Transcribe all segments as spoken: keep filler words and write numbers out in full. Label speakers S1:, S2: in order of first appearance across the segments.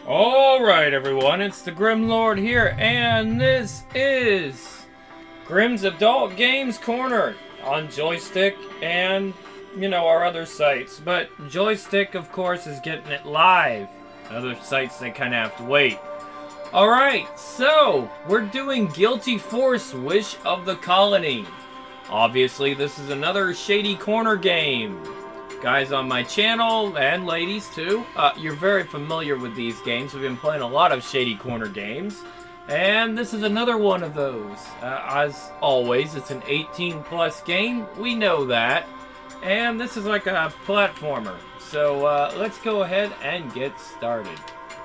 S1: Alright everyone, it's the Grim Lord here, and this is Grim's Adult Games Corner on Joystick and, you know, our other sites. But Joystick, of course, is getting it live. Other sites, they kind of have to wait. Alright, so, we're doing Guilty Force Wish of the Colony. Obviously, this is another Shady Corner game. Guys on my channel, and ladies too, uh, you're very familiar with these games. We've been playing a lot of Shady Corner games, and this is another one of those. Uh, as always, it's an eighteen plus game, we know that, and this is like a platformer. So uh, let's go ahead and get started.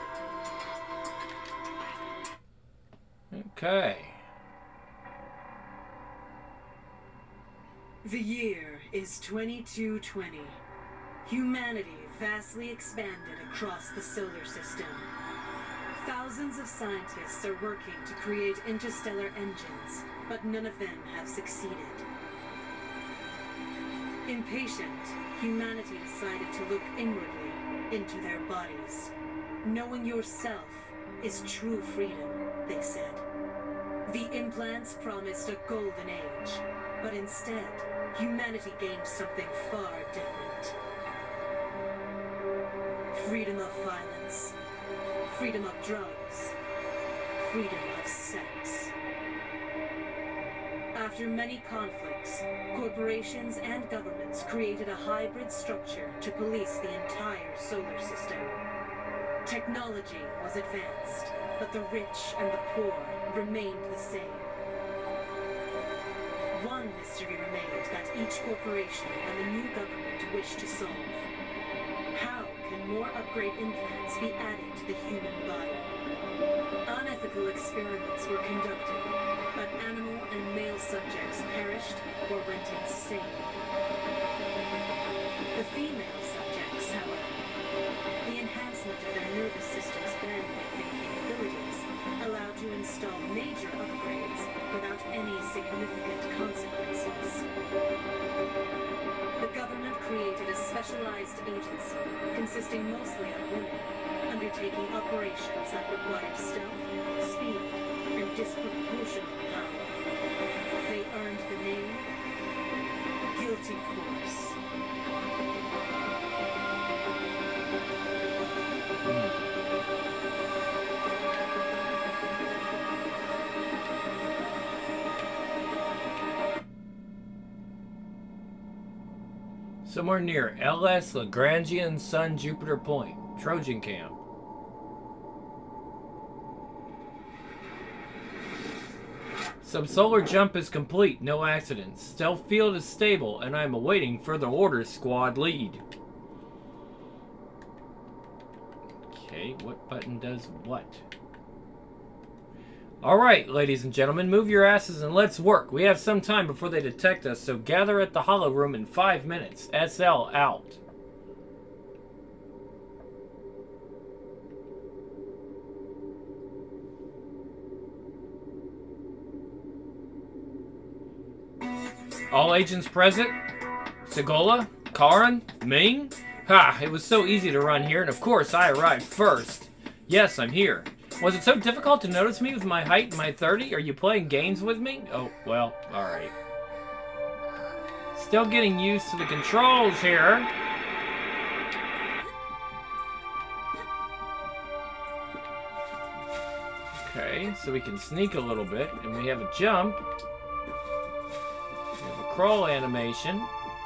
S1: Okay.
S2: The year is twenty-two twenty. Humanity vastly expanded across the solar system. Thousands of scientists are working to create interstellar engines, but none of them have succeeded. Impatient, humanity decided to look inwardly into their bodies. Knowing yourself is true freedom, they said. The implants promised a golden age, but instead, humanity gained something far different. Freedom of violence, freedom of drugs, freedom of sex. After many conflicts, corporations and governments created a hybrid structure to police the entire solar system. Technology was advanced, but the rich and the poor remained the same. One mystery remained that each corporation and the new government wished to solve. How can more upgrade implants be added to the human body? Unethical experiments were conducted, but animal and male subjects perished or went insane. The female subjects, however, the enhancement of their nervous system's bandwidth and capabilities allowed to install major upgrades without any significant consequences. The government created a specialized agency consisting mostly of women, undertaking operations that required stealth, speed, and disproportionate power. They earned the name Guilty Force.
S1: Somewhere near L S Lagrangian Sun Jupiter Point, Trojan Camp. Subsolar jump is complete, no accidents. Stealth field is stable, and I am awaiting further orders, squad lead. Okay, what button does what? Alright, ladies and gentlemen, move your asses and let's work. We have some time before they detect us, so gather at the Hollow Room in five minutes. S L out. All agents present? Segola? Karin? Ming? Ha! It was so easy to run here, and of course I arrived first. Yes, I'm here. Was it so difficult to notice me with my height and my thirty? Are you playing games with me? Oh, well, alright. Still getting used to the controls here. Okay, so we can sneak a little bit, and we have a jump. We have a crawl animation.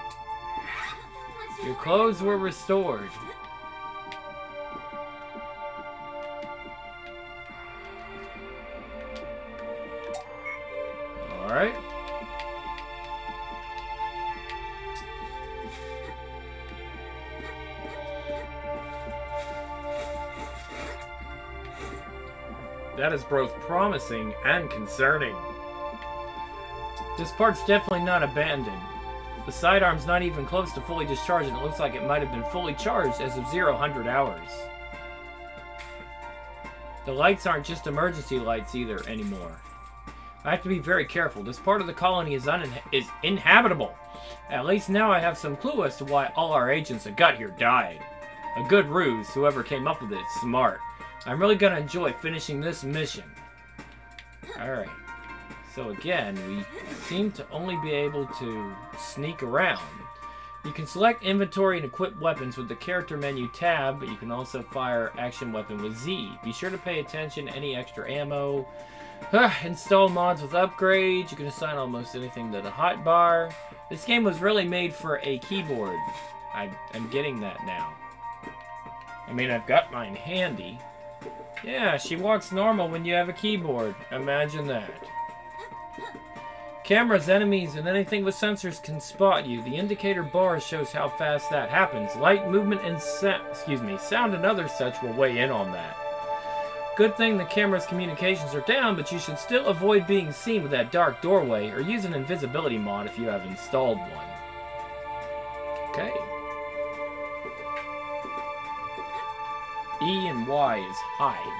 S1: Your clothes were restored. Alright. That is both promising and concerning. This part's definitely not abandoned. The sidearm's not even close to fully discharged, and it looks like it might have been fully charged as of zero hundred hours. The lights aren't just emergency lights either anymore. I have to be very careful. This part of the colony is, unin is inhabitable. At least now I have some clue as to why all our agents that got here died. A good ruse. Whoever came up with it is smart. I'm really gonna enjoy finishing this mission. Alright. So again, we seem to only be able to sneak around. You can select inventory and equip weapons with the character menu tab, but you can also fire action weapon with Z. Be sure to pay attention to any extra ammo. Install mods with upgrades. You can assign almost anything to the hotbar. This game was really made for a keyboard. I, I'm getting that now. I mean, I've got mine handy. Yeah, she walks normal when you have a keyboard. Imagine that. Cameras, enemies, and anything with sensors can spot you. The indicator bar shows how fast that happens. Light, movement, and sa excuse me, sound and other such will weigh in on that. Good thing the camera's communications are down, but you should still avoid being seen with that dark doorway, or use an invisibility mod if you have installed one. Okay. E and Y is hide.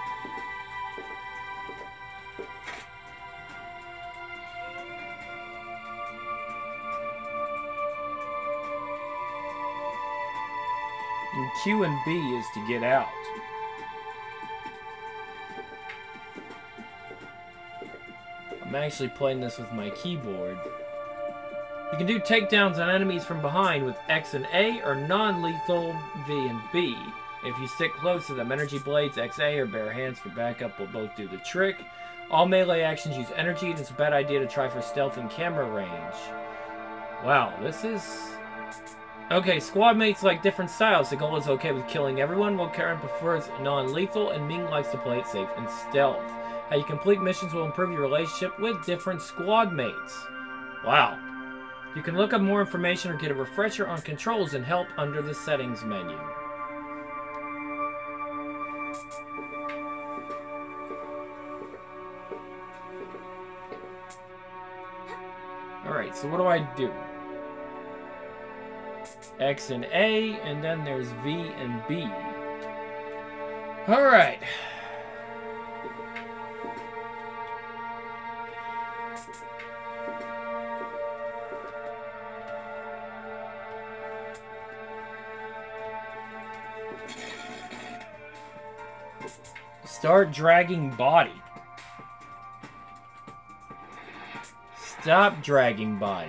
S1: And Q and B is to get out. I'm actually playing this with my keyboard. You can do takedowns on enemies from behind with X and A, or non-lethal V and B. If you stick close to them, energy blades, X A, or bare hands for backup will both do the trick. All melee actions use energy, and it's a bad idea to try for stealth and camera range. Wow, this is... Okay, squad mates like different styles. The goal is okay with killing everyone, while Karen prefers non-lethal, and Ming likes to play it safe and stealth. How you complete missions will improve your relationship with different squad mates. Wow. You can look up more information or get a refresher on controls and help under the settings menu. Alright, so what do I do? X and A, and then there's V and B. Alright. Start dragging body. Stop dragging body.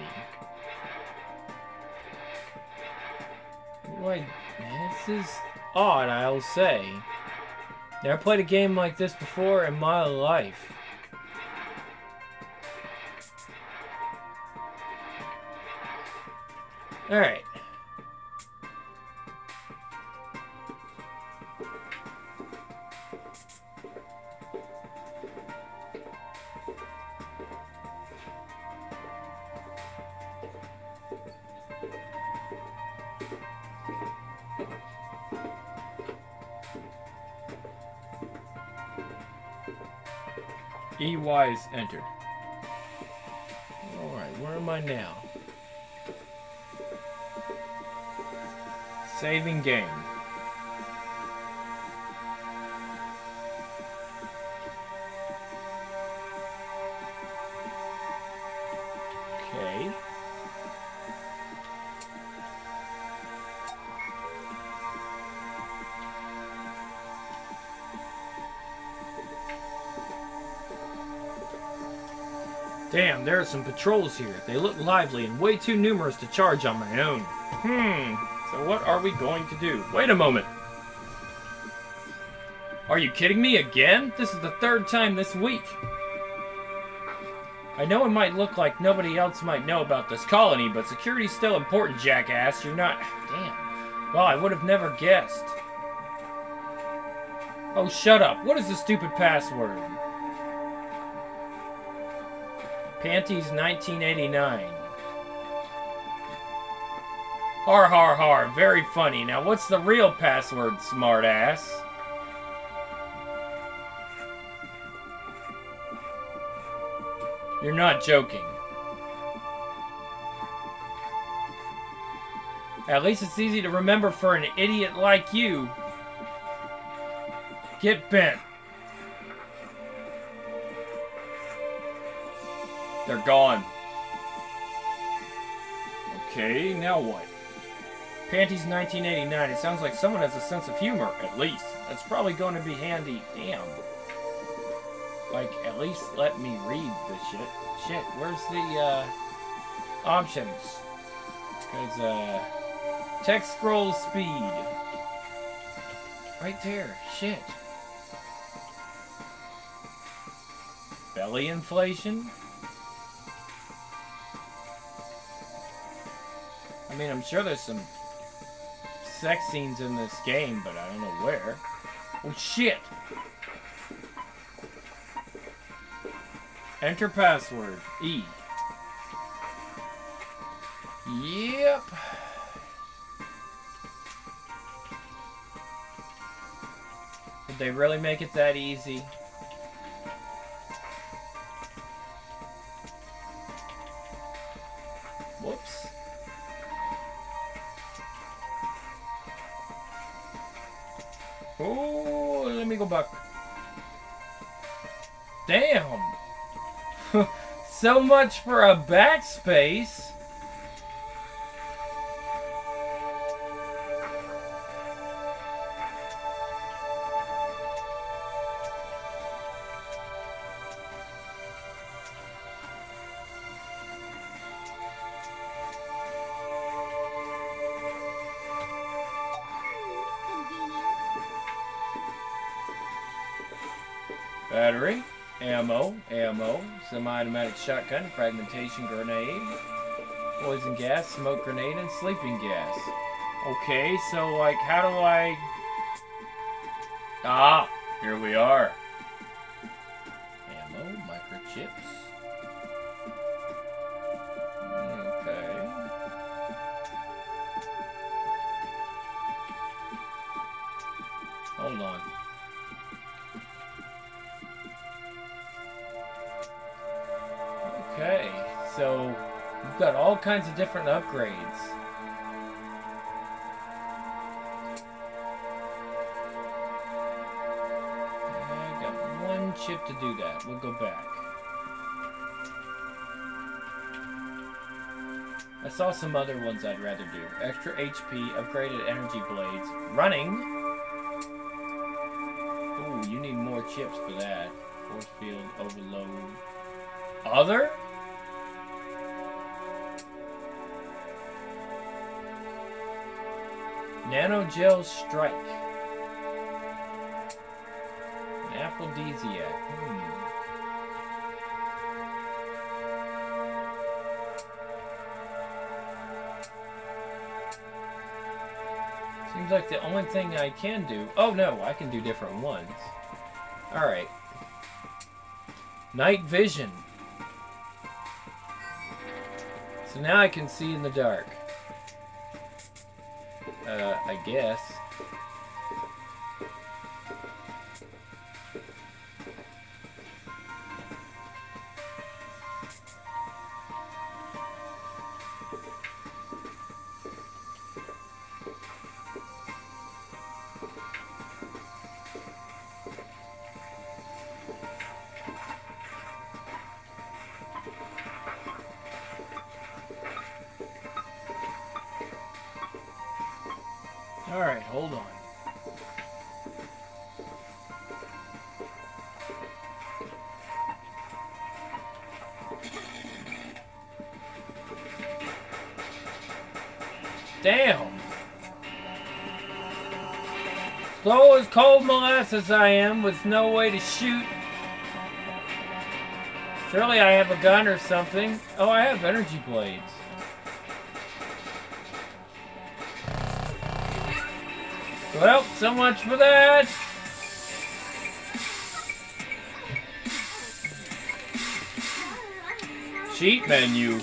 S1: Wait, this is odd, I'll say. Never played a game like this before in my life. Alright. E Y is entered. Alright, where am I now? Saving game. Okay. Damn, there are some patrols here. They look lively and way too numerous to charge on my own. Hmm, so what are we going to do? Wait a moment. Are you kidding me again? This is the third time this week. I know it might look like nobody else might know about this colony, but security's still important, jackass. You're not... Damn. Well, I would have never guessed. Oh, shut up. What is the stupid password? Panties nineteen eighty-nine. Har har har, very funny. Now what's the real password, smartass? You're not joking. At least it's easy to remember for an idiot like you. Get bent. They're gone. Okay, now what? Panties nineteen eighty-nine. It sounds like someone has a sense of humor, at least. That's probably going to be handy. Damn. Like, at least let me read the shit. Shit, where's the, uh, options? Because, uh, text scroll speed. Right there. Shit. Belly inflation? I mean, I'm sure there's some sex scenes in this game, but I don't know where. Oh, shit! Enter password. E. Yep. Did they really make it that easy? Whoops. Oh, let me go back. Damn. So much for a backspace. Battery, ammo, ammo, semi-automatic shotgun, fragmentation grenade, poison gas, smoke grenade, and sleeping gas. Okay, so like, how do I... Ah, here we are. Ammo, microchips. Okay. Hold on. Okay, so we've got all kinds of different upgrades. I got one chip to do that. We'll go back. I saw some other ones I'd rather do. Extra H P, upgraded energy blades, running. Ooh, you need more chips for that. Force field overload. Other? Nanogel Strike. An aphrodisiac. Hmm. Seems like the only thing I can do... Oh no, I can do different ones. Alright. Night vision. So now I can see in the dark. Uh, I guess. Alright, hold on. Damn! Slow as cold molasses I am, with no way to shoot. Surely I have a gun or something. Oh, I have energy blades. Well, so much for that. Cheat menu.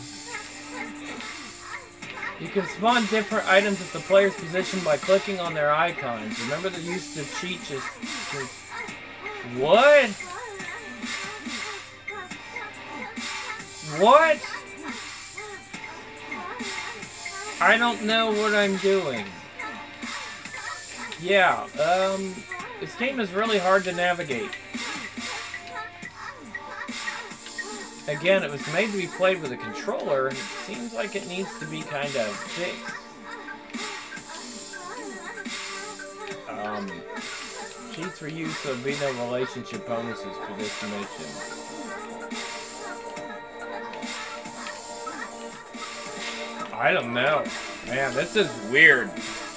S1: You can spawn different items at the player's position by clicking on their icons. Remember the use of cheat just... just what? What? I don't know what I'm doing. Yeah, um, this game is really hard to navigate. Again, it was made to be played with a controller, and it seems like it needs to be kind of fixed. Cheats for use, so be no relationship bonuses for this mission. I don't know. Man, this is weird.